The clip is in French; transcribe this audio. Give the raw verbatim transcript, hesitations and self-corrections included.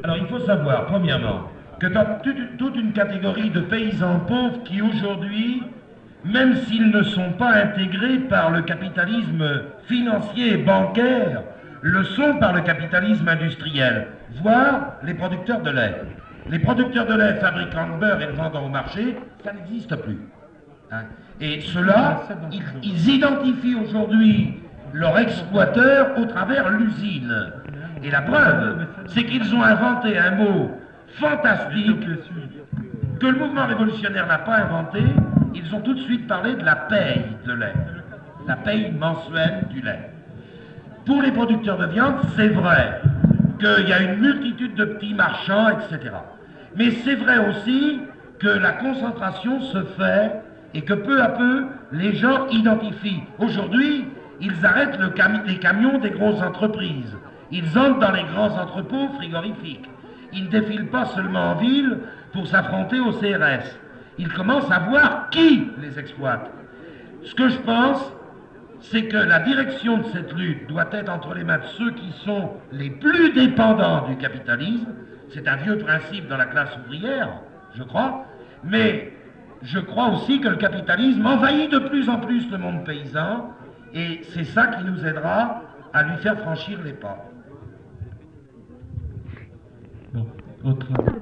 Alors il faut savoir, premièrement, que tu as toute une catégorie de paysans pauvres qui aujourd'hui, même s'ils ne sont pas intégrés par le capitalisme financier et bancaire, le sont par le capitalisme industriel, voire les producteurs de lait. Les producteurs de lait fabriquant le beurre et le vendant au marché, ça n'existe plus. Hein. Et ceux-là, ils, ils identifient aujourd'hui leur exploiteur au travers l'usine. Et la preuve, c'est qu'ils ont inventé un mot fantastique que le mouvement révolutionnaire n'a pas inventé. Ils ont tout de suite parlé de la paye de lait, la paye mensuelle du lait. Pour les producteurs de viande, c'est vrai qu'il y a une multitude de petits marchands, et cetera. Mais c'est vrai aussi que la concentration se fait et que peu à peu, les gens identifient. Aujourd'hui, ils arrêtent le cami les camions des grosses entreprises. Ils entrent dans les grands entrepôts frigorifiques. Ils ne défilent pas seulement en ville pour s'affronter au C R S. Ils commencent à voir qui les exploite. Ce que je pense, c'est que la direction de cette lutte doit être entre les mains de ceux qui sont les plus dépendants du capitalisme. C'est un vieux principe dans la classe ouvrière, je crois, mais je crois aussi que le capitalisme envahit de plus en plus le monde paysan, et c'est ça qui nous aidera à lui faire franchir les pas. Bon, autre...